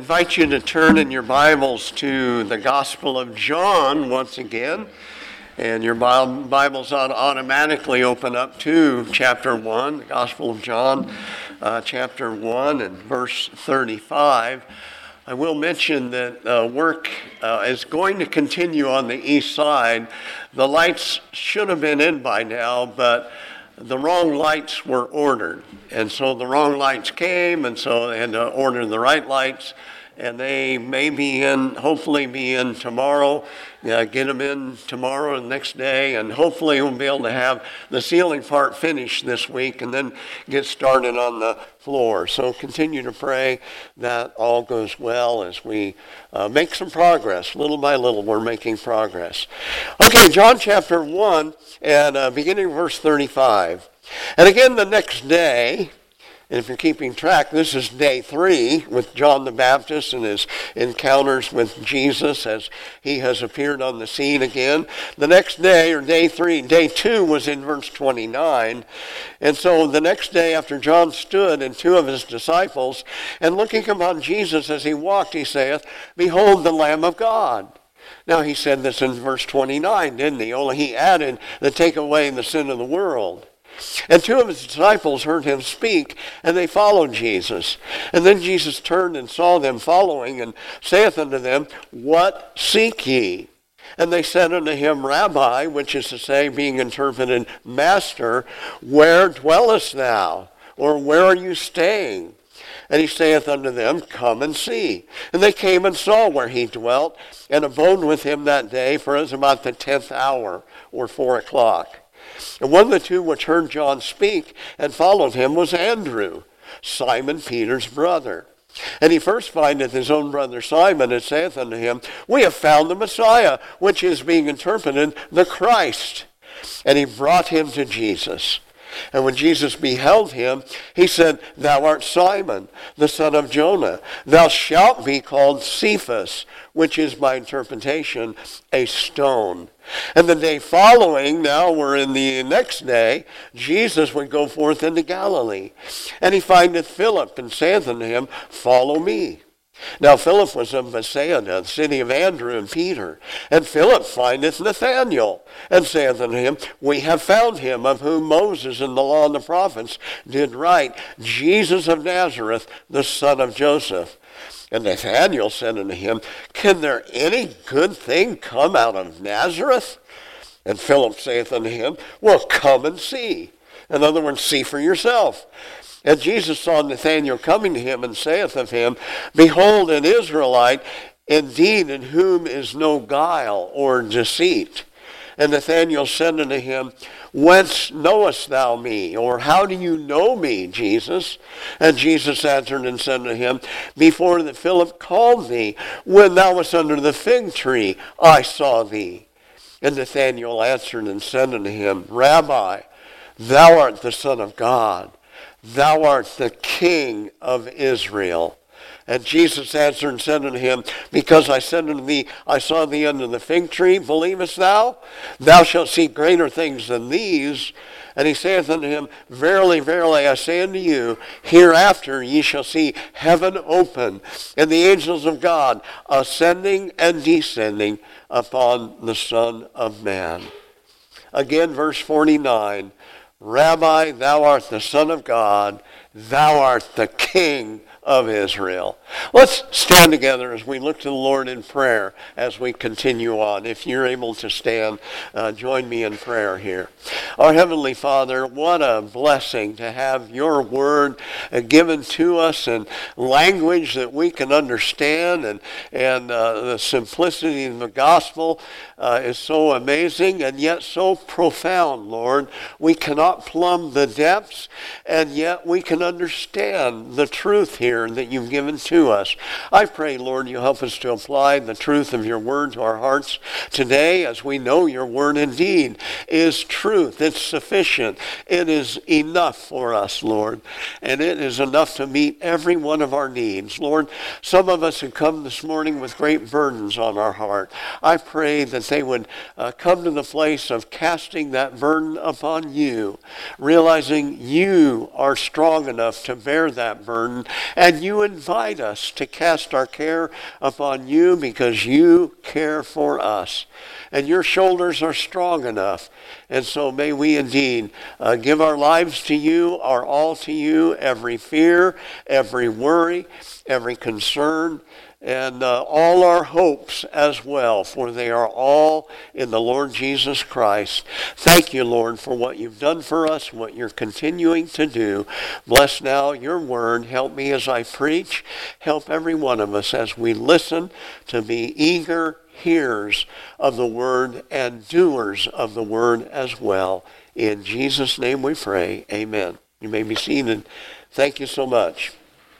invite you to turn in your Bibles to the Gospel of John once again. And your Bibles ought to automatically open up to chapter 1, the Gospel of John, chapter 1 and verse 35. I will mention that work is going to continue on the east side. The lights should have been in by now, but the wrong lights were ordered. And so the wrong lights came, and so they had to order the right lights. And they may be in, hopefully be in tomorrow, get them in tomorrow and next day, and hopefully we'll be able to have the ceiling part finished this week and then get started on the floor. So continue to pray that all goes well as we make some progress. Little by little, we're making progress. Okay, John chapter 1, and beginning verse 35. And again the next day, and if you're keeping track, this is day 3 with John the Baptist and his encounters with Jesus as he has appeared on the scene again. The next day, or day 3, day 2 was in verse 29. And so the next day after John stood and 2 of his disciples, and looking upon Jesus as he walked, he saith, Behold the Lamb of God. Now he said this in verse 29, didn't he? Only he added the take away the sin of the world. And 2 of his disciples heard him speak, and they followed Jesus. And then Jesus turned and saw them following, and saith unto them, What seek ye? And they said unto him, Rabbi, which is to say, being interpreted, Master, where dwellest thou? Or where are you staying? And he saith unto them, Come and see. And they came and saw where he dwelt, and abode with him that day, for it was about the 10th hour, or 4 o'clock. And one of the 2 which heard John speak and followed him was Andrew, Simon Peter's brother. And he first findeth his own brother Simon, and saith unto him, We have found the Messiah, which is being interpreted, the Christ. And he brought him to Jesus. And when Jesus beheld him, he said, Thou art Simon, the son of Jonah. Thou shalt be called Cephas, which is by interpretation a stone. And the day following, now we're in the next day, Jesus would go forth into Galilee. And he findeth Philip, and saith unto him, Follow me. Now Philip was of Bethsaida, the city of Andrew and Peter. And Philip findeth Nathanael, and saith unto him, We have found him, of whom Moses and the law and the prophets did write, Jesus of Nazareth, the son of Joseph. And Nathanael said unto him, Can there any good thing come out of Nazareth? And Philip saith unto him, Well, come and see. In other words, see for yourself. And Jesus saw Nathanael coming to him, and saith of him, Behold, an Israelite, indeed in whom is no guile or deceit. And Nathanael said unto him, Whence knowest thou me? Or how do you know me, Jesus? And Jesus answered and said unto him, Before that Philip called thee, when thou wast under the fig tree, I saw thee. And Nathanael answered and said unto him, Rabbi, thou art the Son of God. Thou art the King of Israel. And Jesus answered and said unto him, Because I said unto thee, I saw thee under the fig tree, believest thou? Thou shalt see greater things than these. And he saith unto him, Verily, verily, I say unto you, hereafter ye shall see heaven open, and the angels of God ascending and descending upon the Son of Man. Again, verse 49, Rabbi, thou art the Son of God, thou art the King of Israel. Let's stand together as we look to the Lord in prayer as we continue on. If you're able to stand, join me in prayer here. Our Heavenly Father, what a blessing to have your word given to us in language that we can understand, and the simplicity of the gospel is so amazing and yet so profound, Lord. We cannot plumb the depths, and yet we can understand the truth here that you've given to us. I pray, Lord, you help us to apply the truth of your word to our hearts today, as we know your word indeed is truth. It's sufficient. It is enough for us, Lord, and it is enough to meet every one of our needs. Lord, some of us have come this morning with great burdens on our heart. I pray that they would come to the place of casting that burden upon you, realizing you are strong enough to bear that burden, And you invite us to cast our care upon you because you care for us. And your shoulders are strong enough. And so may we indeed give our lives to you, our all to you, every fear, every worry, every concern, and all our hopes as well, for they are all in the Lord Jesus Christ. Thank you, Lord, for what you've done for us, what you're continuing to do. Bless now your word. Help me as I preach. Help every one of us as we listen to be eager hearers of the word and doers of the word as well. In Jesus' name we pray. Amen. You may be seated. Thank you so much.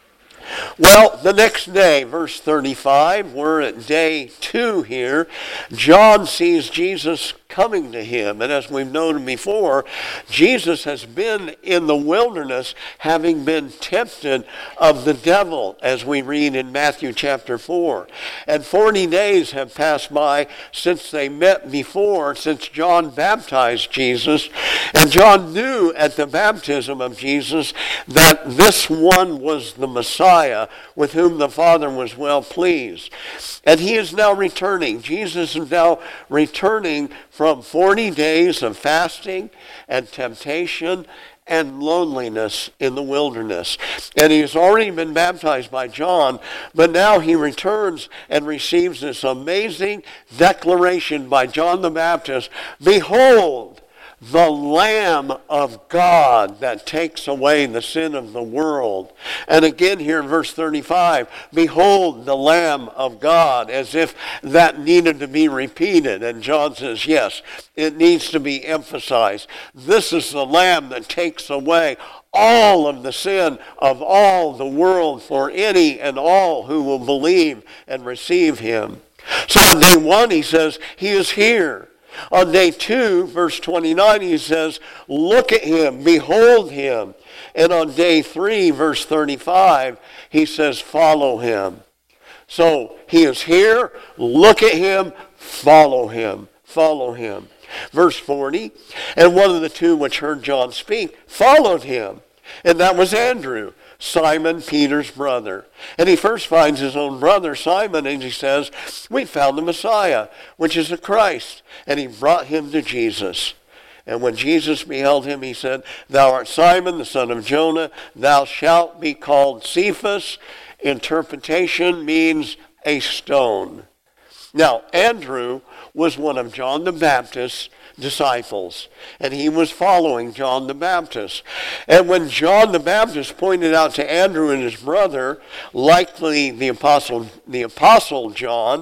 Well, the next day, verse 35, we're at day 2 here. John sees Jesus coming to him. And as we've known before, Jesus has been in the wilderness having been tempted of the devil, as we read in Matthew chapter 4. And 40 days have passed by since they met before, since John baptized Jesus. And John knew at the baptism of Jesus that this one was the Messiah with whom the Father was well pleased. And he is now returning. Jesus is now returning from 40 days of fasting and temptation and loneliness in the wilderness. And he's already been baptized by John, but now he returns and receives this amazing declaration by John the Baptist, "Behold, the Lamb of God that takes away the sin of the world." And again here in verse 35, "Behold the Lamb of God," as if that needed to be repeated. And John says, yes, it needs to be emphasized. This is the Lamb that takes away all of the sin of all the world for any and all who will believe and receive him. So on day 1, he says, he is here. On day 2, verse 29, he says, look at him, behold him. And on day 3, verse 35, he says, follow him. So he is here, look at him, follow him, follow him. Verse 40, and one of the two which heard John speak followed him, and that was Andrew, Simon Peter's brother. And he first finds his own brother Simon, and he says, we found the Messiah, which is the Christ. And he brought him to Jesus. And when Jesus beheld him, he said, thou art Simon, the son of Jonah. Thou shalt be called Cephas. Interpretation means a stone. Now, Andrew was one of John the Baptist's disciples, and he was following John the Baptist. And when John the Baptist pointed out to Andrew and his brother, likely the apostle John,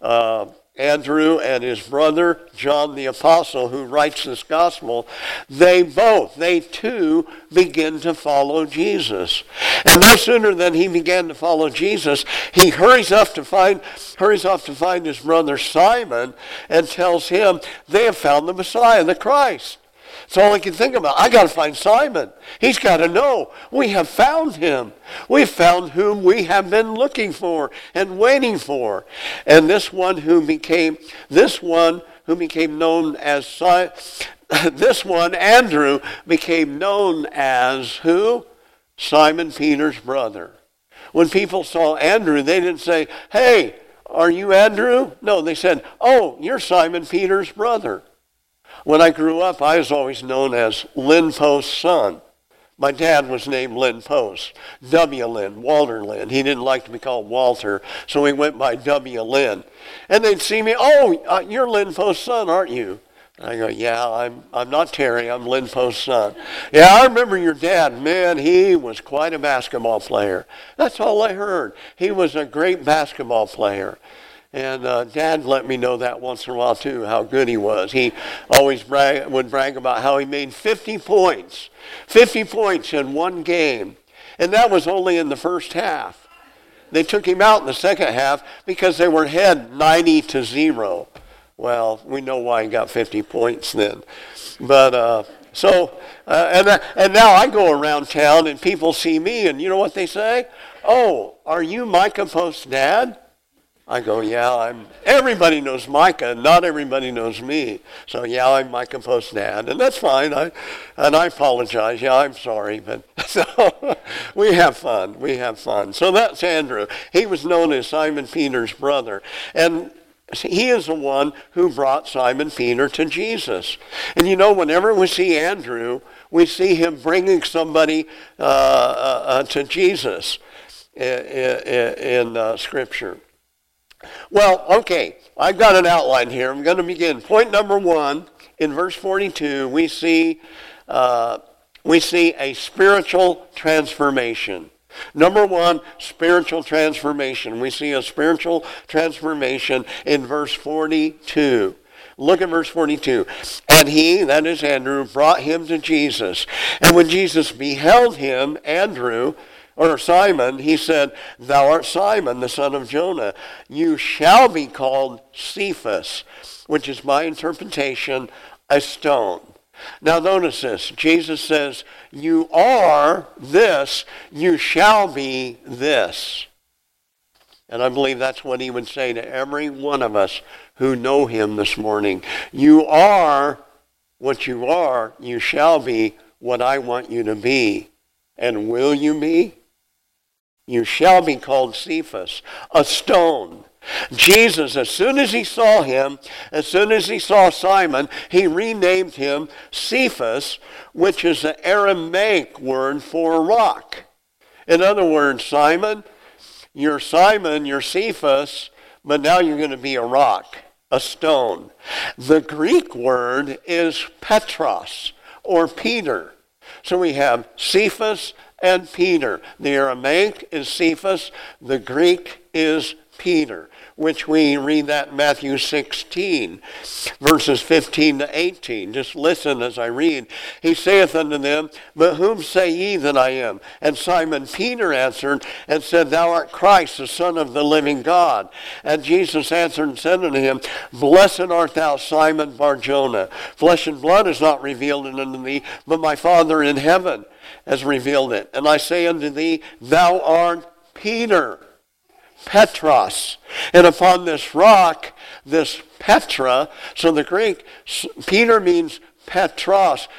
Andrew and his brother John the apostle who writes this gospel, they too begin to follow Jesus. And no sooner than he began to follow Jesus, he hurries off to find his brother Simon and tells him they have found the Messiah, the Christ. That's all I can think about. I got to find Simon. He's got to know we have found him. We've found whom we have been looking for and waiting for. And this one who became known as Andrew, became known as who? Simon Peter's brother. When people saw Andrew, they didn't say, hey, are you Andrew? No, they said, oh, you're Simon Peter's brother. When I grew up, I was always known as Lynn Post's son. My dad was named Lynn Post, W. Lynn, Walter Lynn. He didn't like to be called Walter, so he went by W. Lynn. And they'd see me, oh, you're Lynn Post's son, aren't you? And I go, yeah, I'm not Terry, I'm Lynn Post's son. Yeah, I remember your dad. Man, he was quite a basketball player. That's all I heard. He was a great basketball player. And Dad let me know that once in a while, too, how good he was. He always would brag about how he made 50 points in one game. And that was only in the first half. They took him out in the second half because they were ahead 90-0. Well, we know why he got 50 points then. But and now I go around town and people see me, and you know what they say? Oh, are you Micah Post's dad? I go, yeah, everybody knows Micah, not everybody knows me. So yeah, I'm Micah Post's dad, and that's fine. I apologize. Yeah, I'm sorry, but so we have fun. So that's Andrew. He was known as Simon Peter's brother, and he is the one who brought Simon Peter to Jesus. And you know, whenever we see Andrew, we see him bringing somebody to Jesus in Scripture. Well, okay, I've got an outline here. I'm going to begin. Point number 1, in verse 42, we see a spiritual transformation. Number 1, spiritual transformation. We see a spiritual transformation in verse 42. Look at verse 42. And he, that is Andrew, brought him to Jesus. And when Jesus beheld him, Andrew, or Simon, he said, Thou art Simon, the son of Jonah. You shall be called Cephas, which is my interpretation, a stone. Now notice this. Jesus says, you are this, you shall be this. And I believe that's what he would say to every one of us who know him this morning. You are what you are, you shall be what I want you to be. And will you be? You shall be called Cephas, a stone. Jesus, as soon as he saw him, as soon as he saw Simon, he renamed him Cephas, which is the Aramaic word for rock. In other words, Simon, you're Cephas, but now you're going to be a rock, a stone. The Greek word is Petros, or Peter. So we have Cephas and Peter. The Aramaic is Cephas, the Greek is Peter, which we read that in Matthew 16, verses 15 to 18. Just listen as I read. He saith unto them, But whom say ye that I am? And Simon Peter answered and said, Thou art Christ, the Son of the living God. And Jesus answered and said unto him, Blessed art thou, Simon Bar-Jonah. Flesh and blood is not revealed unto thee, but my Father in heaven has revealed it. And I say unto thee, Thou art Peter, Petros. And upon this rock, this Petra, so the Greek, Peter means Petros,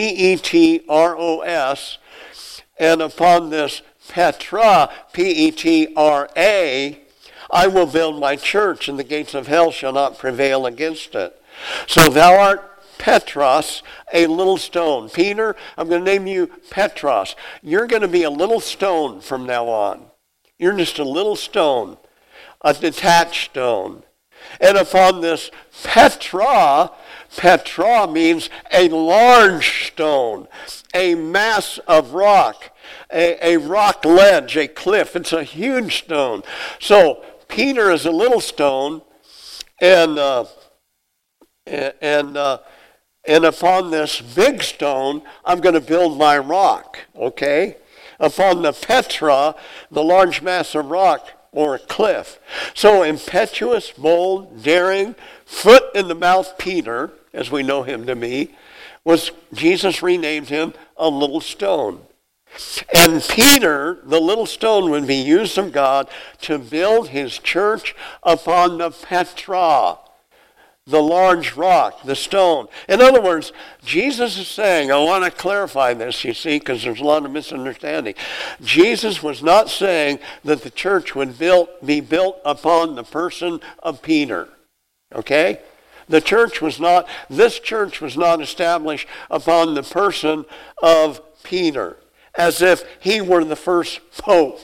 Petros, and upon this Petra, Petra, I will build my church, and the gates of hell shall not prevail against it. So thou art Petros, a little stone. Peter, I'm going to name you Petros. You're going to be a little stone from now on. You're just a little stone, a detached stone. And upon this Petra means a large stone, a mass of rock, a rock ledge, a cliff. It's a huge stone. So Peter is a little stone, and upon this big stone, I'm going to build my rock, okay? Upon the Petra, the large mass of rock, or a cliff. So impetuous, bold, daring, foot in the mouth Peter, as we know him to be, Jesus renamed him a little stone. And Peter, the little stone, would be used of God to build his church upon the Petra, the large rock, the stone. In other words, Jesus is saying, I want to clarify this, you see, because there's a lot of misunderstanding. Jesus was not saying that the church would be built upon the person of Peter. Okay? This church was not established upon the person of Peter, as if he were the first pope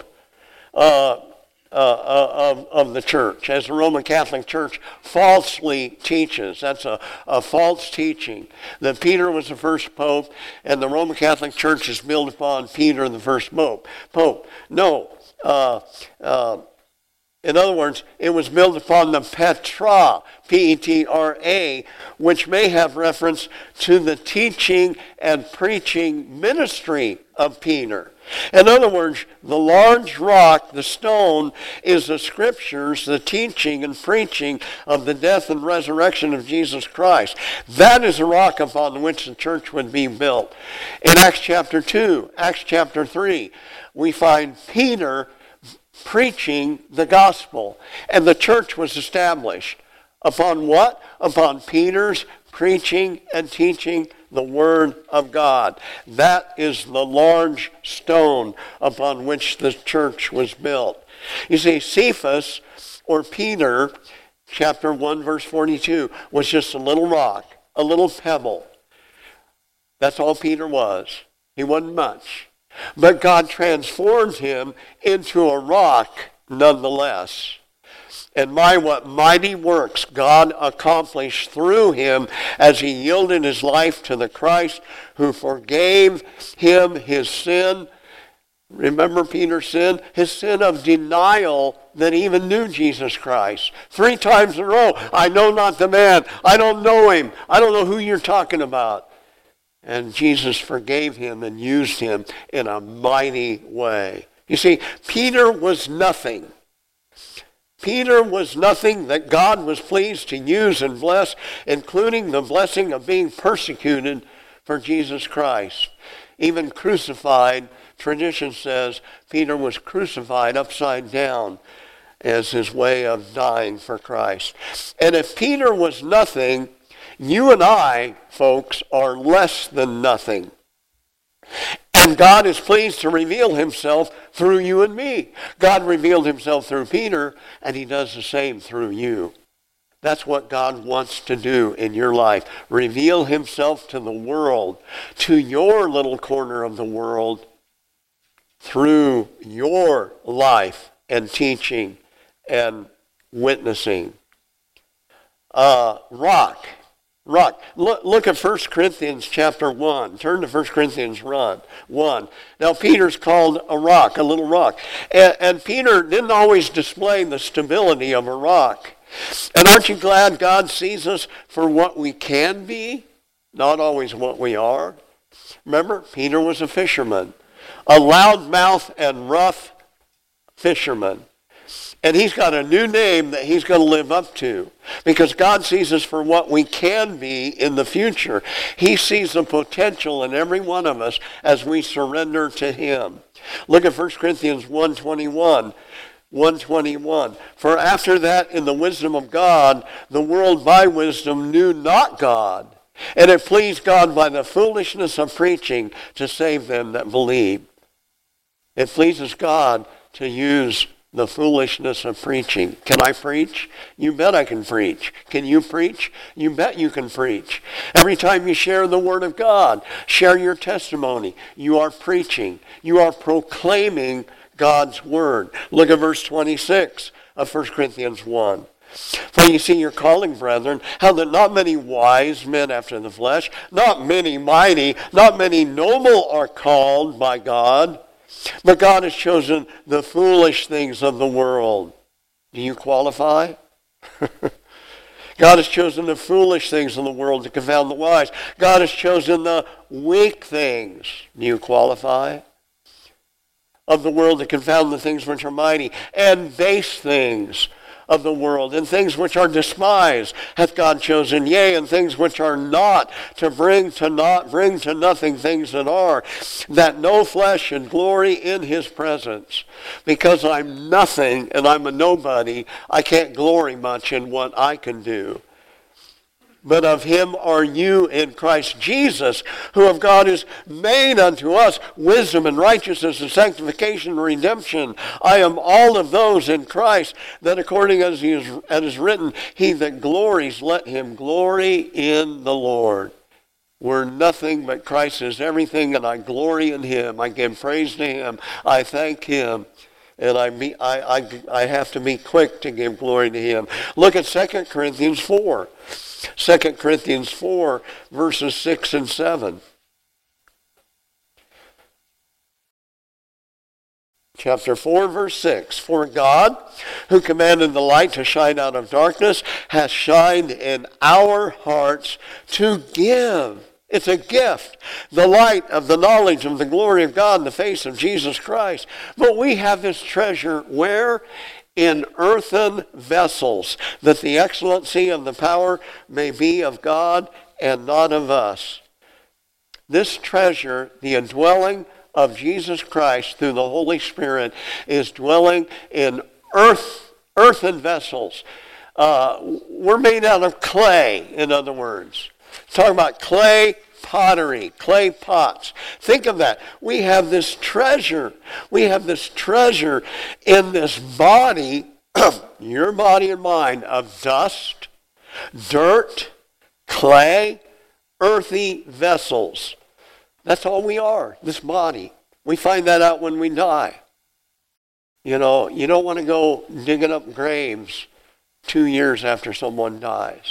of the church, as the Roman Catholic Church falsely teaches. That's a false teaching, that Peter was the first pope, and the Roman Catholic Church is built upon Peter, the first pope. No. In other words, it was built upon the Petra, Petra, which may have reference to the teaching and preaching ministry of Peter. In other words, the large rock, the stone, is the scriptures, the teaching and preaching of the death and resurrection of Jesus Christ. That is the rock upon which the church would be built. In Acts chapter 2, Acts chapter 3, we find Peter preaching the gospel. And the church was established. Upon what? Upon Peter's preaching and teaching the Word of God. That is the large stone upon which the church was built. You see, Cephas, or Peter, chapter 1, verse 42, was just a little rock, a little pebble. That's all Peter was. He wasn't much. But God transformed him into a rock nonetheless. And what mighty works God accomplished through him as he yielded his life to the Christ who forgave him his sin. Remember Peter's sin? His sin of denial that he even knew Jesus Christ. 3 times in a row, I know not the man. I don't know him. I don't know who you're talking about. And Jesus forgave him and used him in a mighty way. You see, Peter was nothing. Peter was nothing that God was pleased to use and bless, including the blessing of being persecuted for Jesus Christ. Even crucified, tradition says Peter was crucified upside down as his way of dying for Christ. And if Peter was nothing, you and I, folks, are less than nothing. And God is pleased to reveal himself through you and me. God revealed himself through Peter, and he does the same through you. That's what God wants to do in your life. Reveal himself to the world, to your little corner of the world, through your life and teaching and witnessing. Rock. Look at 1 Corinthians chapter 1. Turn to 1 Corinthians 1. Now, Peter's called a rock, a little rock. And Peter didn't always display the stability of a rock. And aren't you glad God sees us for what we can be, not always what we are? Remember, Peter was a fisherman, a loudmouth and rough fisherman. And he's got a new name that he's going to live up to, because God sees us for what we can be in the future. He sees the potential in every one of us as we surrender to him. Look at 1 Corinthians 1:21. 1:21. For after that, in the wisdom of God, the world by wisdom knew not God. And it pleased God by the foolishness of preaching to save them that believe. It pleases God to use the foolishness of preaching. Can I preach? You bet I can preach. Can you preach? You bet you can preach. Every time you share the Word of God, share your testimony, you are preaching. You are proclaiming God's Word. Look at verse 26 of 1 Corinthians 1. For you see your calling, brethren, how that not many wise men after the flesh, not many mighty, not many noble are called by God, but God has chosen the foolish things of the world. Do you qualify? God has chosen the foolish things of the world to confound the wise. God has chosen the weak things. Do you qualify? Of the world to confound the things which are mighty, and base things of the world, and things which are despised hath God chosen, yea, and things which are not, to bring to nothing things that are, that no flesh should glory in his presence. Because I'm nothing and I'm a nobody, I can't glory much in what I can do. But of him are you in Christ Jesus, who of God is made unto us wisdom and righteousness and sanctification and redemption. I am all of those in Christ, that according as it is written, he that glories, let him glory in the Lord. We're nothing, but Christ is everything, and I glory in him. I give praise to him. I thank him. And I have to be quick to give glory to him. Look at 2 Corinthians 4. 2 Corinthians 4, verses 6 and 7. Chapter 4, verse 6. For God, who commanded the light to shine out of darkness, hath shined in our hearts to give. It's a gift. The light of the knowledge of the glory of God in the face of Jesus Christ. But we have this treasure where? In earthen vessels, that the excellency of the power may be of God and not of us. This treasure, the indwelling of Jesus Christ through the Holy Spirit is dwelling in earthen vessels. We're made out of clay, in other words. Talking about clay pottery, clay pots. Think of that. We have this treasure. We have this treasure in this body, your body and mine, of dust, dirt, clay, earthy vessels. That's all we are, this body. We find that out when we die. You know, you don't want to go digging up graves 2 years after someone dies.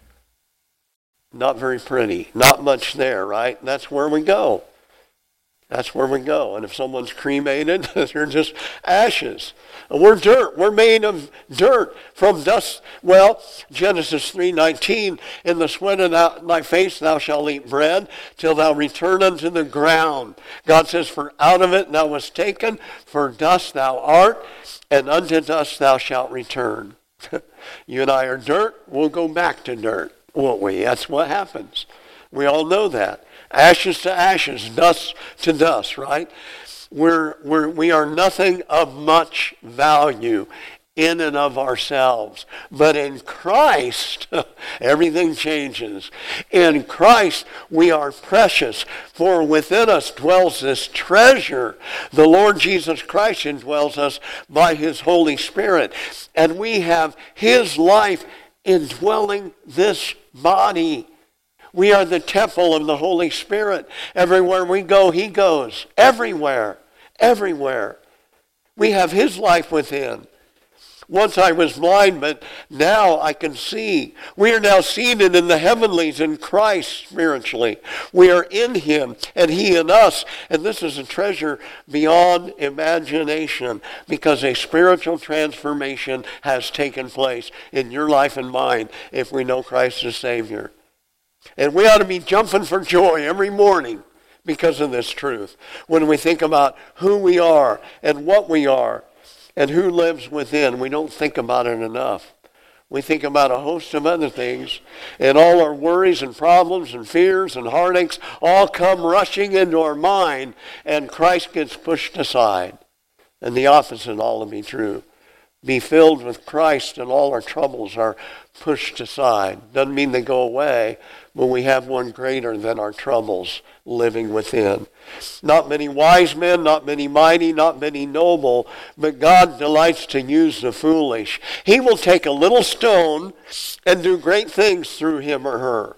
Not very pretty. Not much there, right? That's where we go. That's where we go. And if someone's cremated, they're just ashes. And we're dirt. We're made of dirt from dust. Well, Genesis 3:19, in the sweat of thy face thou shalt eat bread till thou return unto the ground. God says, for out of it thou wast taken, for dust thou art, and unto dust thou shalt return. You and I are dirt. We'll go back to dirt, won't we? That's what happens. We all know that. Ashes to ashes, dust to dust, right? We are nothing of much value in and of ourselves. But in Christ, everything changes. In Christ, we are precious, for within us dwells this treasure. The Lord Jesus Christ indwells us by his Holy Spirit. And we have his life indwelling this body. We are the temple of the Holy Spirit. Everywhere we go, he goes. Everywhere. Everywhere. We have his life within. Once I was blind, but now I can see. We are now seated in the heavenlies in Christ spiritually. We are in him and he in us. And this is a treasure beyond imagination because a spiritual transformation has taken place in your life and mine if we know Christ as Savior. And we ought to be jumping for joy every morning because of this truth. When we think about who we are and what we are and who lives within, we don't think about it enough. We think about a host of other things, and all our worries and problems and fears and heartaches all come rushing into our mind, and Christ gets pushed aside. And the opposite ought to be true. Be filled with Christ and all our troubles are pushed aside. Doesn't mean they go away, but we have one greater than our troubles living within. Not many wise men, not many mighty, not many noble, but God delights to use the foolish. He will take a little stone and do great things through him or her.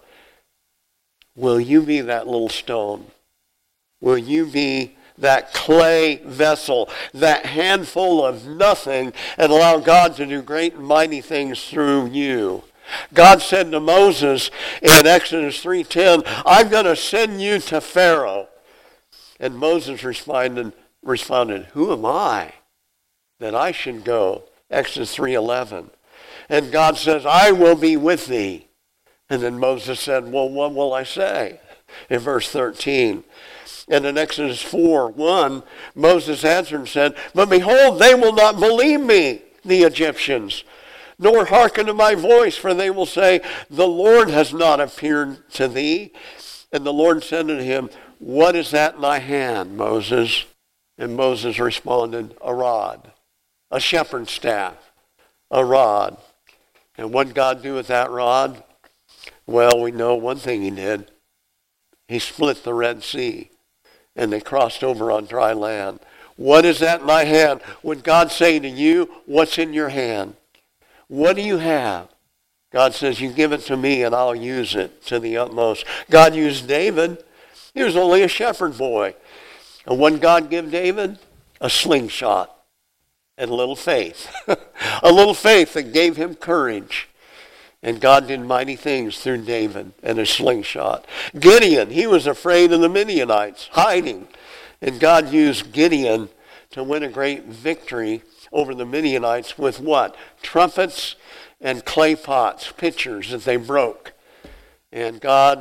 Will you be that little stone? Will you be that clay vessel, that handful of nothing, and allow God to do great and mighty things through you? God said to Moses in Exodus 3:10, I'm going to send you to Pharaoh. And Moses responded, who am I that I should go? Exodus 3:11. And God says, I will be with thee. And then Moses said, well, what will I say? In verse 13. And in Exodus 4:1, Moses answered and said, but behold, they will not believe me, the Egyptians, nor hearken to my voice, for they will say, the Lord has not appeared to thee. And the Lord said to him, what is that in thy hand, Moses? And Moses responded, a rod, a shepherd's staff, a rod. And what did God do with that rod? Well, we know one thing he did. He split the Red Sea, and they crossed over on dry land. What is that in thy hand? Would God say to you, what's in your hand? What do you have? God says, you give it to me and I'll use it to the utmost. God used David. He was only a shepherd boy. And what did God give David? A slingshot and a little faith. A little faith that gave him courage. And God did mighty things through David and a slingshot. Gideon, he was afraid of the Midianites, hiding. And God used Gideon to win a great victory over the Midianites with what? Trumpets and clay pots, pitchers that they broke. And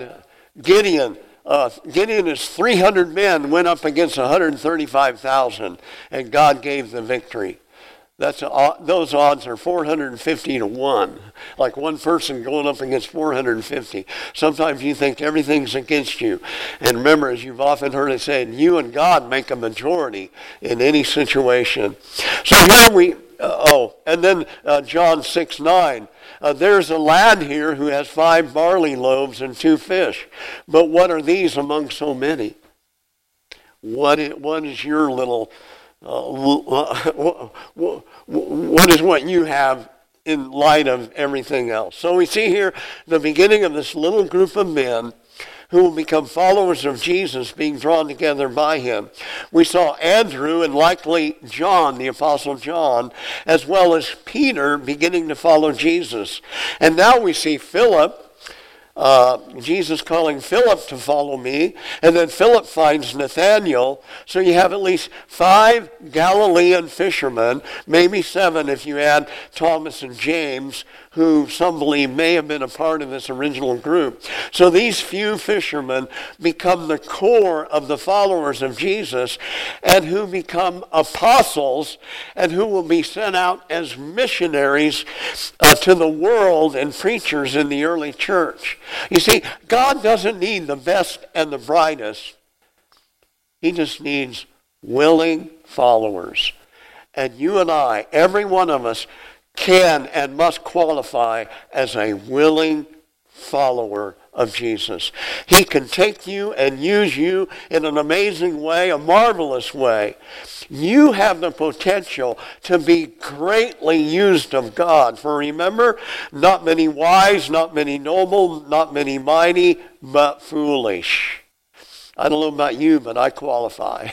Gideon is 300 men went up against 135,000, and God gave the victory. Those odds are 450 to 1. Like one person going up against 450. Sometimes you think everything's against you. And remember, as you've often heard it said, you and God make a majority in any situation. So here and then John 6:9. There's a lad here who has 5 barley loaves and 2 fish. But what are these among so many? What is your little... what is what you have in light of everything else? So we see here the beginning of this little group of men who will become followers of Jesus being drawn together by him. We saw Andrew and likely John, the Apostle John, as well as Peter beginning to follow Jesus. And now we see Philip, Jesus calling Philip to follow me, and then Philip finds Nathanael. So you have at least 5 Galilean fishermen, maybe 7 if you add Thomas and James, who some believe may have been a part of this original group. So these few fishermen become the core of the followers of Jesus, and who become apostles, and who will be sent out as missionaries to the world and preachers in the early church. You see, God doesn't need the best and the brightest. He just needs willing followers. And you and I, every one of us, can and must qualify as a willing follower of Jesus. He can take you and use you in an amazing way, a marvelous way. You have the potential to be greatly used of God. For remember, not many wise, not many noble, not many mighty, but foolish. I don't know about you, but I qualify.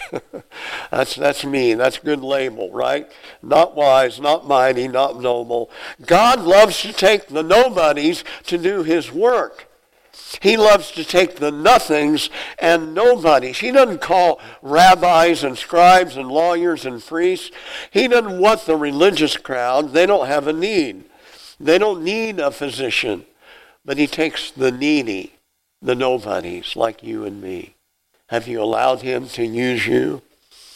That's me. That's a good label, right? Not wise, not mighty, not noble. God loves to take the nobodies to do his work. He loves to take the nothings and nobodies. He doesn't call rabbis and scribes and lawyers and priests. He doesn't want the religious crowd. They don't have a need. They don't need a physician. But he takes the needy, the nobodies like you and me. Have you allowed him to use you?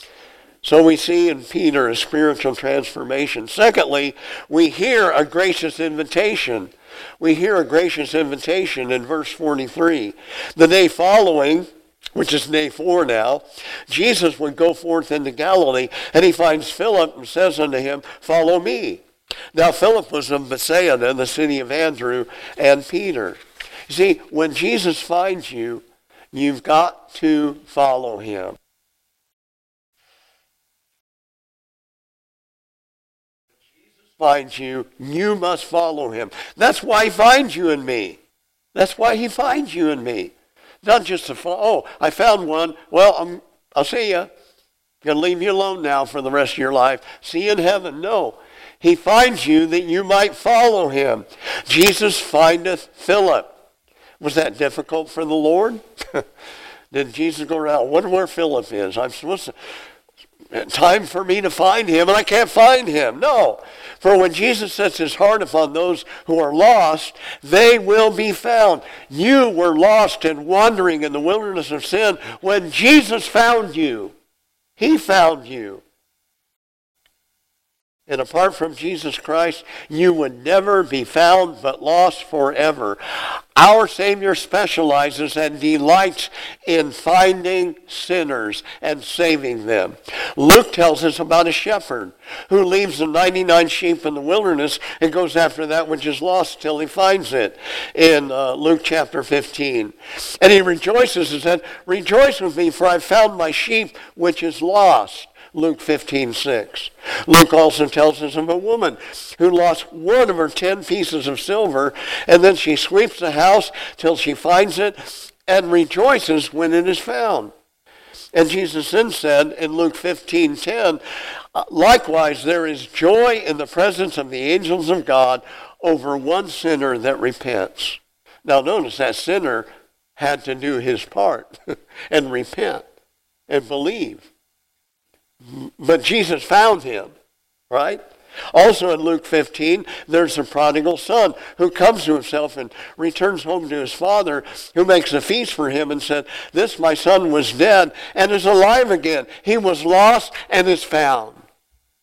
So we see in Peter a spiritual transformation. Secondly, we hear a gracious invitation. We hear a gracious invitation in verse 43. The day following, which is day 4 now, Jesus would go forth into Galilee, and he finds Philip and says unto him, "Follow me." Now Philip was of Bethsaida, the city of Andrew and Peter. You see, when Jesus finds you, you've got to follow him. Finds you, you must follow him. That's why he finds you and me. That's why he finds you and me. Not just to follow, I found one. Well, I'll see you. I'm going to leave you alone now for the rest of your life. See you in heaven. No. He finds you that you might follow him. Jesus findeth Philip. Was that difficult for the Lord? Did Jesus go around, I wonder where Philip is? I'm supposed to, time for me to find him, and I can't find him. No. For when Jesus sets his heart upon those who are lost, they will be found. You were lost and wandering in the wilderness of sin when Jesus found you. He found you. And apart from Jesus Christ, you would never be found but lost forever. Our Savior specializes and delights in finding sinners and saving them. Luke tells us about a shepherd who leaves the 99 sheep in the wilderness and goes after that which is lost till he finds it in Luke chapter 15. And he rejoices and said, "Rejoice with me, for I found my sheep which is lost." Luke 15:6. Luke also tells us of a woman who lost one of her 10 pieces of silver, and then she sweeps the house till she finds it and rejoices when it is found. And Jesus then said in Luke 15:10, likewise there is joy in the presence of the angels of God over one sinner that repents. Now notice that sinner had to do his part and repent and believe. But Jesus found him, right? Also in Luke 15, there's a prodigal son who comes to himself and returns home to his father, who makes a feast for him and said, "This my son was dead and is alive again. He was lost and is found."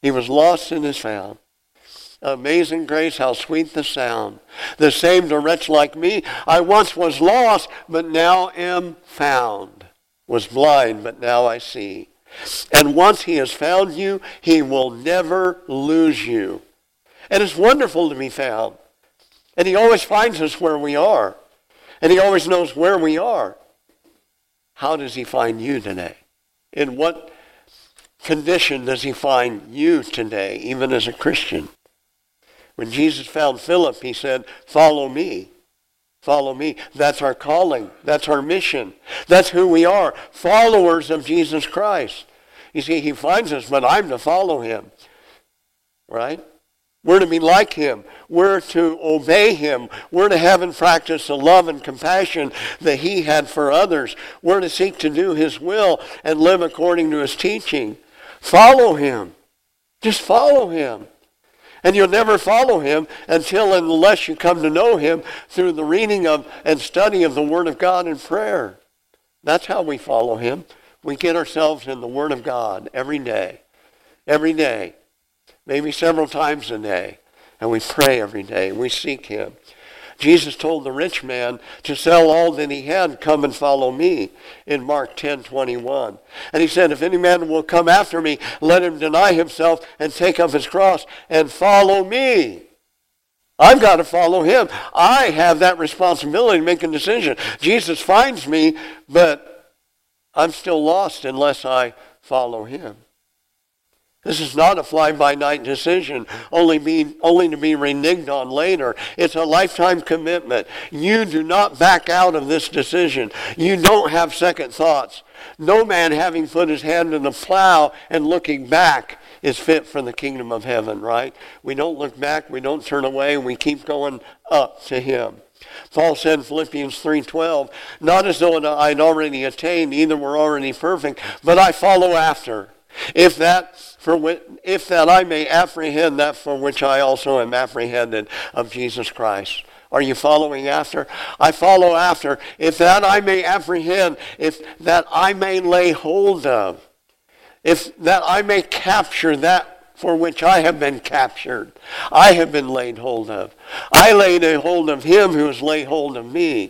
He was lost and is found. Amazing grace, how sweet the sound that saved a wretch like me. I once was lost, but now am found. Was blind, but now I see. And once he has found you, he will never lose you. And it's wonderful to be found. And he always finds us where we are. And he always knows where we are. How does he find you today? In what condition does he find you today, even as a Christian? When Jesus found Philip, he said, follow me. Follow me. That's our calling. That's our mission. That's who we are, followers of Jesus Christ. You see, he finds us, but I'm to follow him. Right? We're to be like him. We're to obey him. We're to have and practice the love and compassion that he had for others. We're to seek to do his will and live according to his teaching. Follow him. Just follow him. And you'll never follow him unless you come to know him through the reading of and study of the Word of God and prayer. That's how we follow him. We get ourselves in the Word of God every day, maybe several times a day, and we pray every day. We seek him. Jesus told the rich man to sell all that he had, come and follow me, in Mark 10:21. And he said, if any man will come after me, let him deny himself and take up his cross and follow me. I've got to follow him. I have that responsibility to make a decision. Jesus finds me, but I'm still lost unless I follow him. This is not a fly-by-night decision, only to be reneged on later. It's a lifetime commitment. You do not back out of this decision. You don't have second thoughts. No man having put his hand in the plow and looking back is fit for the kingdom of heaven, right? We don't look back, we don't turn away, and we keep going up to him. Paul said in Philippians 3:12, not as though I'd already attained, either were already perfect, but I follow after. If that I may apprehend that for which I also am apprehended of Jesus Christ. Are you following after? I follow after. If that I may apprehend, if that I may lay hold of, if that I may capture that for which I have been captured, I have been laid hold of. I laid a hold of him who has laid hold of me.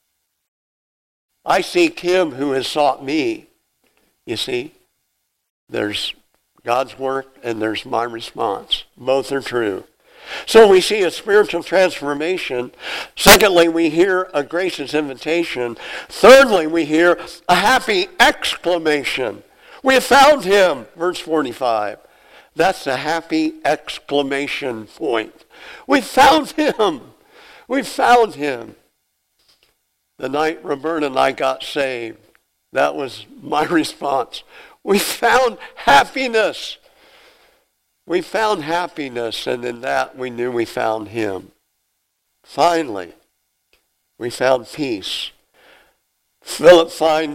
I seek him who has sought me. You see? There's God's work and there's my response. Both are true. So we see a spiritual transformation. Secondly, we hear a gracious invitation. Thirdly, we hear a happy exclamation. We have found him, verse 45. That's the happy exclamation point. We found him. We found him. The night Roberta and I got saved, that was my response. We found happiness. We found happiness, and in that we knew we found him. Finally, we found peace. Philip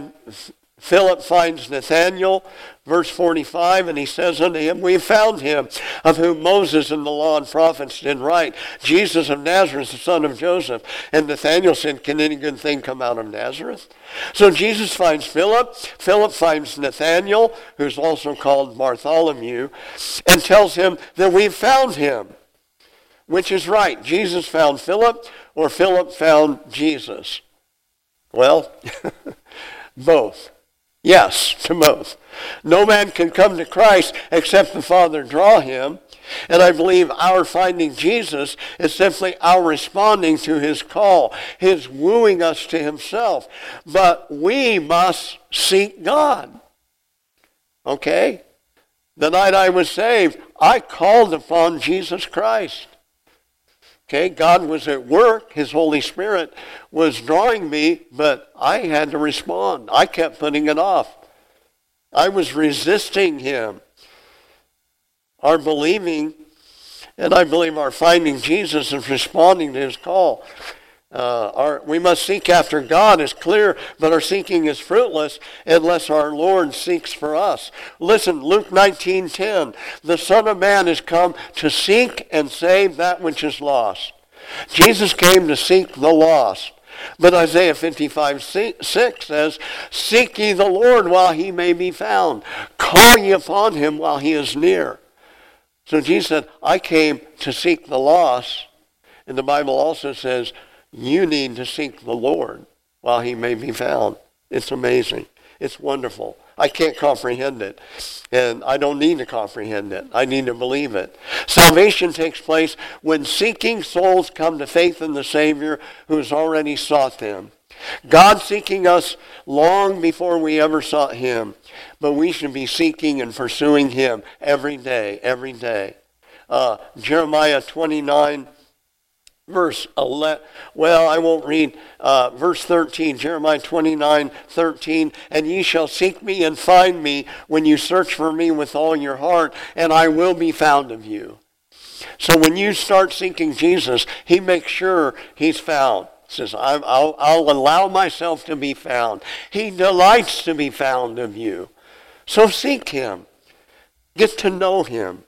finds Nathanael, verse 45, and he says unto him, we have found him, of whom Moses and the law and prophets did write, Jesus of Nazareth, the son of Joseph. And Nathanael said, can any good thing come out of Nazareth? So Jesus finds Philip. Philip finds Nathanael, who's also called Bartholomew, and tells him that we've found him. Which is right? Jesus found Philip, or Philip found Jesus? Well, both. Yes, to both. No man can come to Christ except the Father draw him. And I believe our finding Jesus is simply our responding to his call, his wooing us to himself. But we must seek God. Okay? The night I was saved, I called upon Jesus Christ. Okay, God was at work. His Holy Spirit was drawing me, but I had to respond. I kept putting it off. I was resisting him. Our believing, and I believe our finding Jesus is responding to his call. We must seek after God is clear, but our seeking is fruitless unless our Lord seeks for us. Listen, Luke 19:10, the Son of Man is come to seek and save that which is lost. Jesus came to seek the lost. But Isaiah 55:6 says, seek ye the Lord while he may be found. Call ye upon him while he is near. So Jesus said, I came to seek the lost. And the Bible also says, you need to seek the Lord while he may be found. It's amazing. It's wonderful. I can't comprehend it. And I don't need to comprehend it. I need to believe it. Salvation takes place when seeking souls come to faith in the Savior who has already sought them. God seeking us long before we ever sought him. But we should be seeking and pursuing him every day, every day. Jeremiah 29, verse 11. Well, I won't read verse 13. Jeremiah 29:13. And ye shall seek me and find me when you search for me with all your heart, and I will be found of you. So when you start seeking Jesus, he makes sure he's found. Says, I'll allow myself to be found. He delights to be found of you. So seek him. Get to know him.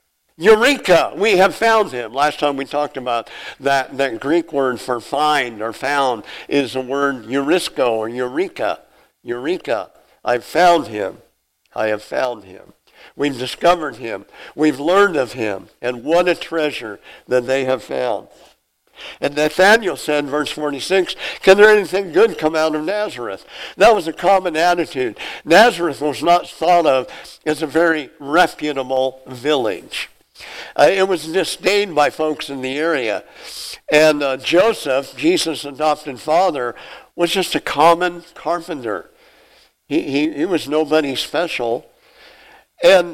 Eureka, we have found him. Last time we talked about that Greek word for find or found is the word eurisko or eureka. Eureka, I've found him. I have found him. We've discovered him. We've learned of him. And what a treasure that they have found. And Nathanael said, verse 46, can there anything good come out of Nazareth? That was a common attitude. Nazareth was not thought of as a very reputable village. It was disdained by folks in the area. And Joseph, Jesus' adopted father, was just a common carpenter. He was nobody special. And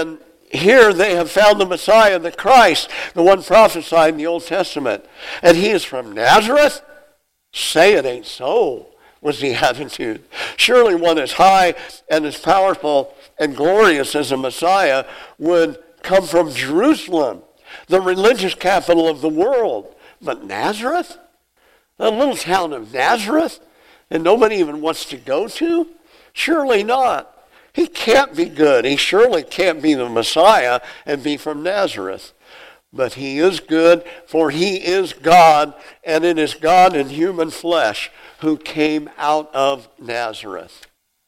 here they have found the Messiah, the Christ, the one prophesied in the Old Testament. And he is from Nazareth? Say it ain't so, was the attitude. Surely one as high and as powerful and glorious as a Messiah would come from Jerusalem, the religious capital of the world. But Nazareth? The little town of Nazareth? And nobody even wants to go to? Surely not. He can't be good. He surely can't be the Messiah and be from Nazareth. But he is good, for he is God, and it is God in human flesh who came out of Nazareth.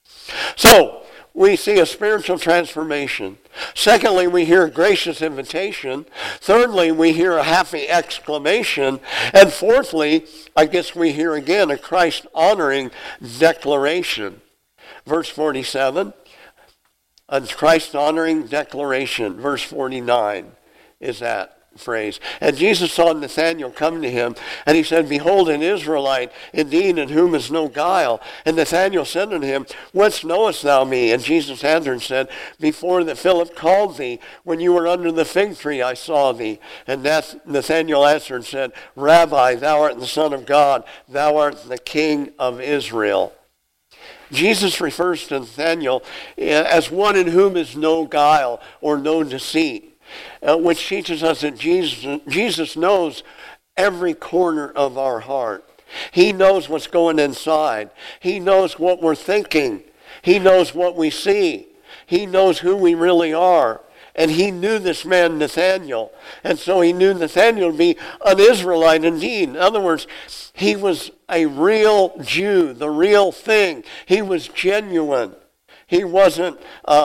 So, we see a spiritual transformation. Secondly, we hear a gracious invitation. Thirdly, we hear a happy exclamation. And fourthly, I guess we hear again a Christ-honoring declaration. Verse 47. A Christ-honoring declaration. Verse 49 is that phrase. And Jesus saw Nathanael come to him, and he said, behold, an Israelite, indeed, in whom is no guile. And Nathanael said unto him, whence knowest thou me? And Jesus answered and said, before that Philip called thee, when you were under the fig tree, I saw thee. And Nathanael answered and said, Rabbi, thou art the Son of God, thou art the King of Israel. Jesus refers to Nathanael as one in whom is no guile or no deceit, which teaches us that Jesus knows every corner of our heart. He knows what's going inside. He knows what we're thinking. He knows what we see. He knows who we really are. And he knew this man Nathanael. And so he knew Nathanael to be an Israelite indeed. In other words, he was a real Jew, the real thing. He was genuine. He wasn't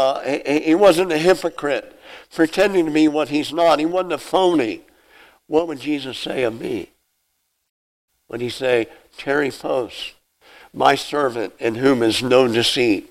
a hypocrite, pretending to be what he's not. He wasn't a phony. What would Jesus say of me? Would he say, Terifos, my servant in whom is no deceit?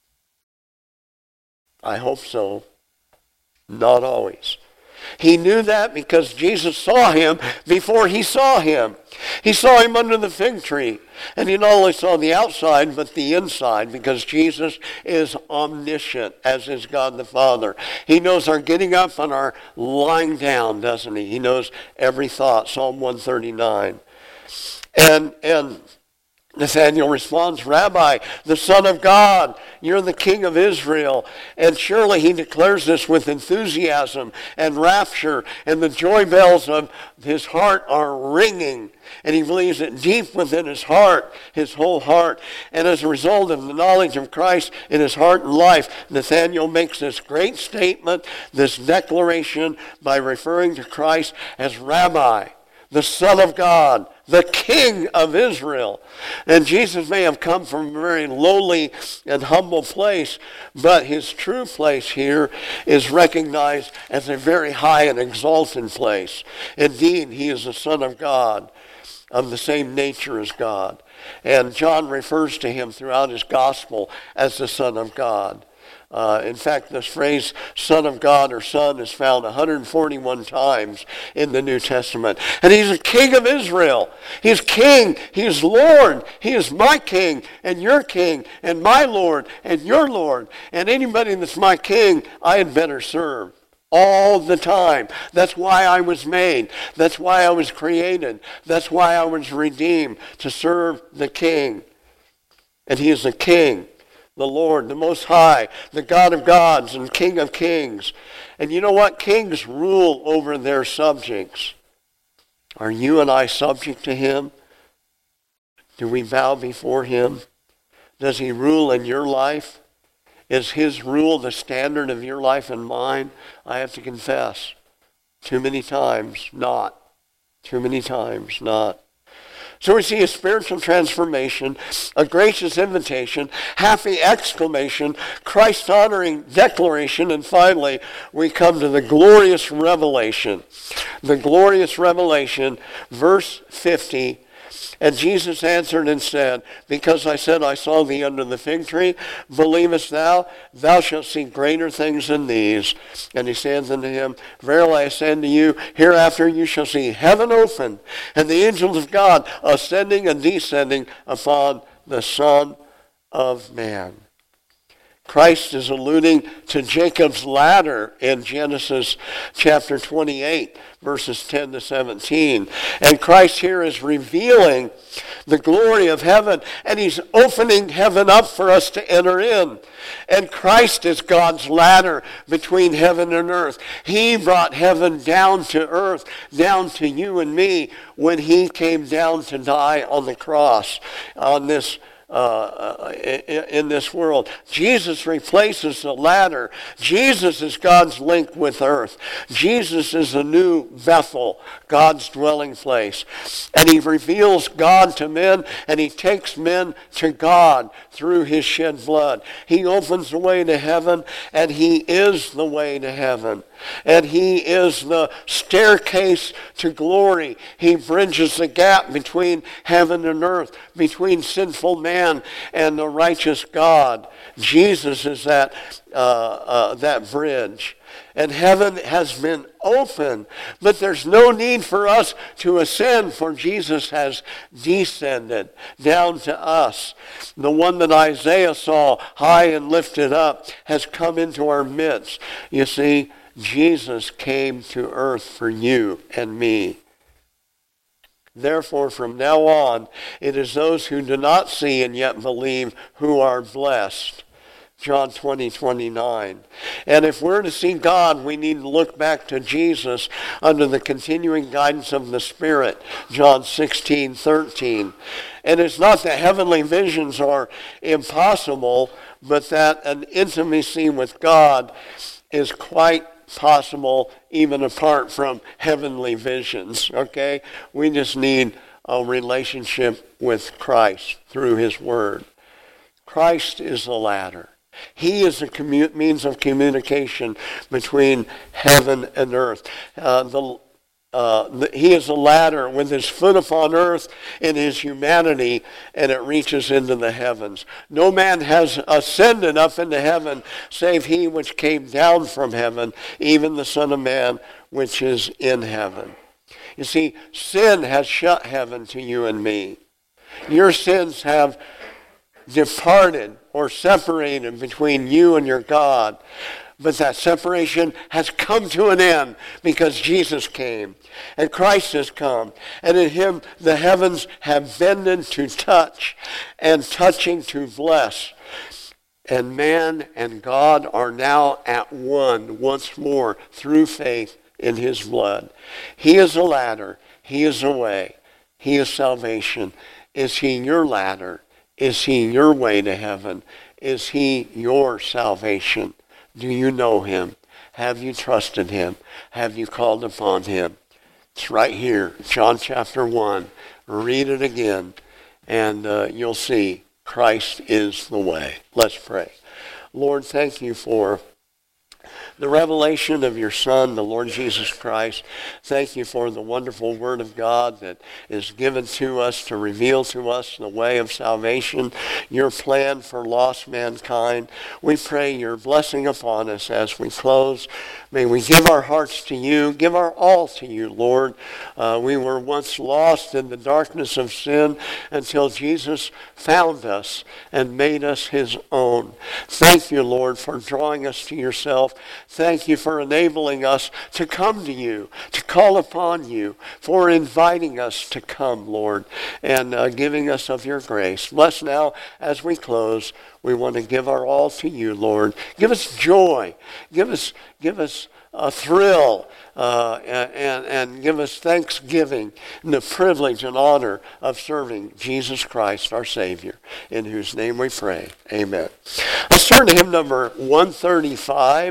I hope so. Not always. He knew that because Jesus saw him before he saw him. He saw him under the fig tree. And he not only saw the outside, but the inside, because Jesus is omniscient, as is God the Father. He knows our getting up and our lying down, doesn't he? He knows every thought, Psalm 139. And Nathanael responds, Rabbi, the Son of God, you're the King of Israel. And surely he declares this with enthusiasm and rapture, and the joy bells of his heart are ringing. And he believes it deep within his heart, his whole heart. And as a result of the knowledge of Christ in his heart and life, Nathanael makes this great statement, this declaration, by referring to Christ as Rabbi, the Son of God, the King of Israel. And Jesus may have come from a very lowly and humble place, but his true place here is recognized as a very high and exalted place. Indeed, he is the Son of God, of the same nature as God. And John refers to him throughout his gospel as the Son of God. In fact, this phrase, Son of God or Son, is found 141 times in the New Testament. And he's a King of Israel. He's King. He is Lord. He is my King and your King and my Lord and your Lord. And anybody that's my King, I had better serve. All the time. That's why I was made. That's why I was created. That's why I was redeemed, to serve the King. And he is the King, the Lord, the Most High, the God of gods and King of kings. And you know what? Kings rule over their subjects. Are you and I subject to him? Do we bow before him? Does he rule in your life? Is his rule the standard of your life and mine? I have to confess, too many times not. Too many times not. So we see a spiritual transformation, a gracious invitation, happy exclamation, Christ-honoring declaration, and finally we come to the glorious revelation. The glorious revelation, verse 50. And Jesus answered and said, because I said I saw thee under the fig tree, believest thou? Thou shalt see greater things than these. And he said unto him, verily I say unto you, hereafter you shall see heaven open, and the angels of God ascending and descending upon the Son of Man. Christ is alluding to Jacob's ladder in Genesis chapter 28, verses 10 to 17. And Christ here is revealing the glory of heaven, and he's opening heaven up for us to enter in. And Christ is God's ladder between heaven and earth. He brought heaven down to earth, down to you and me, when he came down to die on the cross on this in this world. Jesus replaces the ladder. Jesus is God's link with earth. Jesus is the new Bethel, God's dwelling place. And he reveals God to men, and he takes men to God through his shed blood. He opens the way to heaven, and he is the way to heaven. And he is the staircase to glory. He bridges the gap between heaven and earth, between sinful man and the righteous God. Jesus is that bridge. And heaven has been open, but there's no need for us to ascend, for Jesus has descended down to us. The one that Isaiah saw high and lifted up has come into our midst. You see, Jesus came to earth for you and me. Therefore, from now on, it is those who do not see and yet believe who are blessed. John 20:29. And if we're to see God, we need to look back to Jesus under the continuing guidance of the Spirit. John 16:13. And it's not that heavenly visions are impossible, but that an intimacy with God is quite possible even apart from heavenly visions, okay? We just need a relationship with Christ through his word. Christ is the ladder. He is the means of communication between heaven and earth. He is a ladder with his foot upon earth in his humanity, and it reaches into the heavens. No man has ascended up into heaven save he which came down from heaven, even the Son of Man which is in heaven. You see, sin has shut heaven to you and me. Your sins have departed or separated between you and your God. But that separation has come to an end because Jesus came and Christ has come. And in him the heavens have bended to touch and touching to bless. And man and God are now at one once more through faith in his blood. He is a ladder. He is a way. He is salvation. Is he your ladder? Is he your way to heaven? Is he your salvation? Do you know him? Have you trusted him? Have you called upon him? It's right here, John chapter 1. Read it again, and you'll see Christ is the way. Let's pray. Lord, thank you for the revelation of your Son, the Lord Jesus Christ. Thank you for the wonderful Word of God that is given to us to reveal to us the way of salvation, your plan for lost mankind. We pray your blessing upon us as we close. May we give our hearts to you, give our all to you, Lord. We were once lost in the darkness of sin until Jesus found us and made us his own. Thank you, Lord, for drawing us to yourself. Thank you for enabling us to come to you, to call upon you, for inviting us to come, Lord, and giving us of your grace. Bless now as we close. We want to give our all to you, Lord. Give us joy. Give us a thrill, and give us thanksgiving and the privilege and honor of serving Jesus Christ, our Savior, in whose name we pray. Amen. Let's turn to hymn number 135.